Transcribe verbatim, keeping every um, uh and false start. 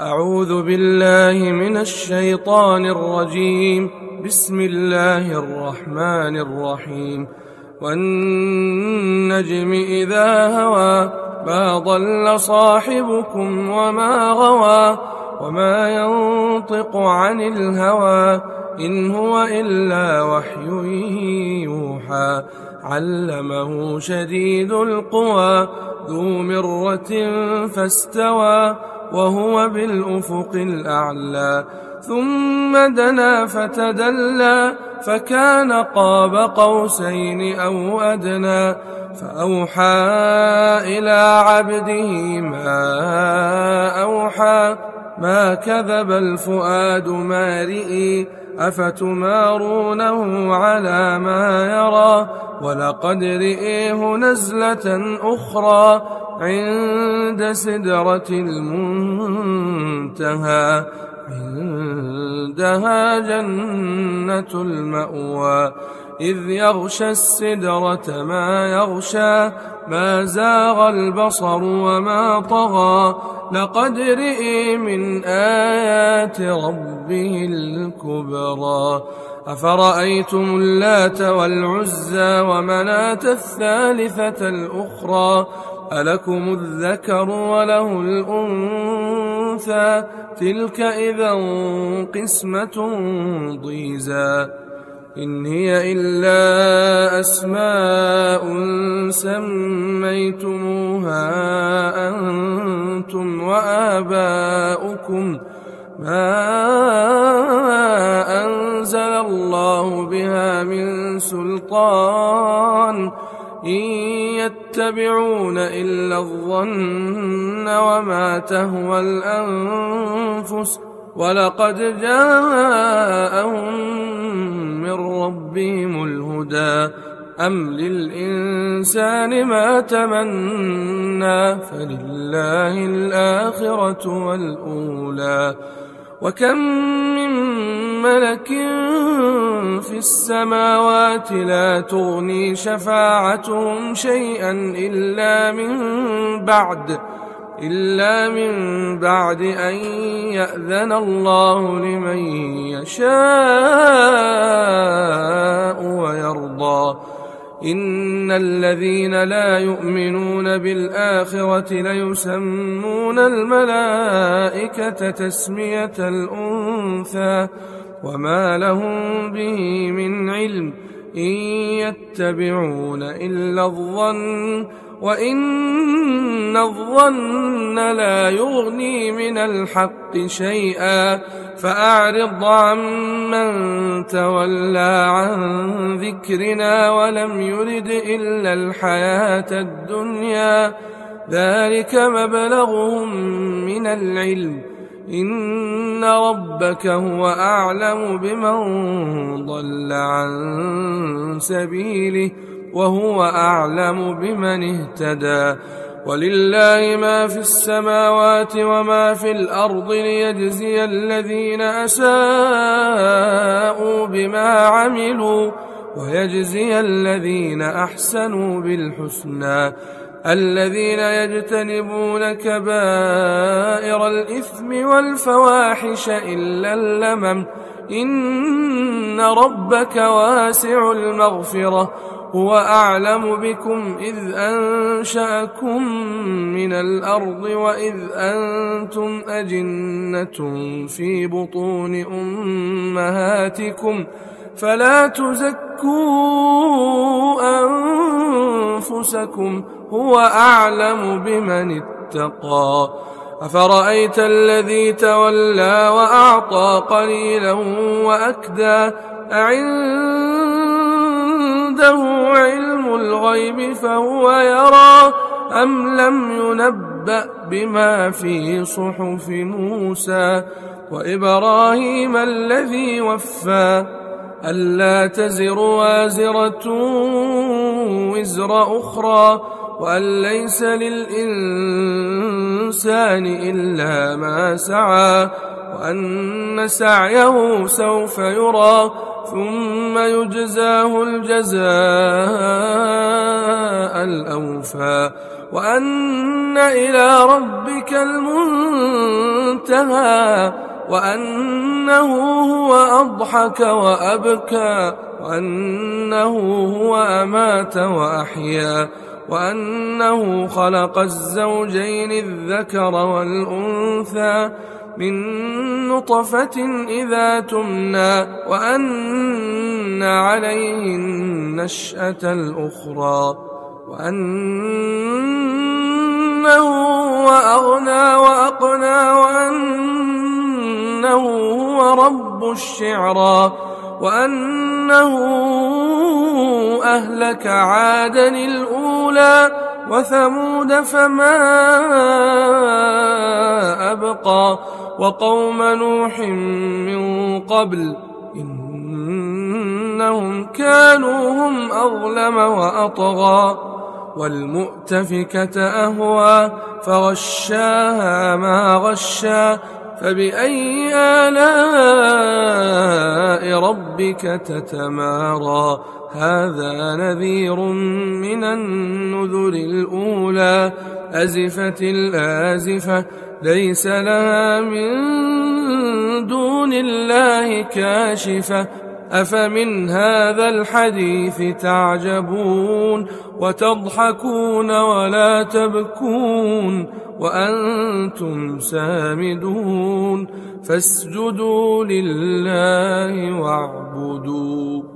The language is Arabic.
أعوذ بالله من الشيطان الرجيم. بسم الله الرحمن الرحيم. والنجم إذا هوى ما ضل صاحبكم وما غوى وما ينطق عن الهوى إن هو إلا وحي يوحى علمه شديد القوى ذو مرة فاستوى وهو بالأفق الأعلى ثم دنا فتدلى فكان قاب قوسين أو أدنى فأوحى إلى عبده ما أوحى ما كذب الفؤاد ما رئي أفتمارونه على ما يرى ولقد رئيه نزلة أخرى عند سدرة المنتهى عندها جنة المأوى إذ يغشى السدرة ما يغشى ما زاغ البصر وما طغى لقد رئي من آيات ربه الكبرى أفرأيتم اللات والعزى ومناة الثالثة الأخرى ألكم الذكر وله الأنثى تلك إذا قسمة ضيزى إن هي إلا أسماء سميتموها أنتم وآباؤكم ما أنزل الله بها من سلطان إن يتبعون إلا الظن وما تهوى الأنفس ولقد جاءهم من ربهم الهدى أم للإنسان ما تمنى فلله الآخرة والأولى وكم من ملك في السماوات لا تغني شفاعتهم شيئا إلا من بعد إلا من بعد أن يأذن الله لمن يشاء ويرضى إن الذين لا يؤمنون بالآخرة ليسمون الملائكة تسمية الأنثى وما لهم به من علم إن يتبعون إلا الظن وإن الظن لا يغني من الحق شيئا فأعرض عمن تولى عن ذكرنا ولم يرد إلا الحياة الدنيا ذلك مبلغهم من العلم إن ربك هو أعلم بمن ضل عن سبيله وهو أعلم بمن اهتدى ولله ما في السماوات وما في الأرض ليجزي الذين أساءوا بما عملوا ويجزي الذين أحسنوا بالحسنى الذين يجتنبون كبائر الإثم والفواحش إلا اللمم إن ربك واسع المغفرة هو أعلم بكم إذ أنشأكم من الأرض وإذ أنتم أجنة في بطون أمهاتكم فلا تزكوا أنفسكم هو أعلم بمن اتقى أفرأيت الذي تولى وأعطى قليلا وأكدى أعنده علم الغيب فهو يرى أم لم ينبأ بما في صحف موسى وإبراهيم الذي وفى ألا تزر وازرة وزر أخرى وأن ليس للإنسان إلا ما سعى وأن سعيه سوف يرى ثم يجزاه الجزاء الأوفى وأن إلى ربك المنتهى منتهى وأنه هو أضحك وأبكى وأنه هو أمات وأحيا وأنه خلق الزوجين الذكر والأنثى من نطفة إذا تمنى وأن عليه النشأة الأخرى وأنه هو أغنى وأقنى وأنه هو رب الشعرى وأنه أهلك عادا الأولى وثمود فما أبقى وقوم نوح من قبل إنهم كانوا هم أظلم وأطغى والمؤتفكة أهوى فغشاها ما غشى فبأي آلاء ربك تتمارى هذا نذير من النذر الأولى أزفت الآزفة ليس لها من دون الله كاشفة أفمن هذا الحديث تعجبون وتضحكون ولا تبكون وأنتم سامدون فاسجدوا لله واعبدوا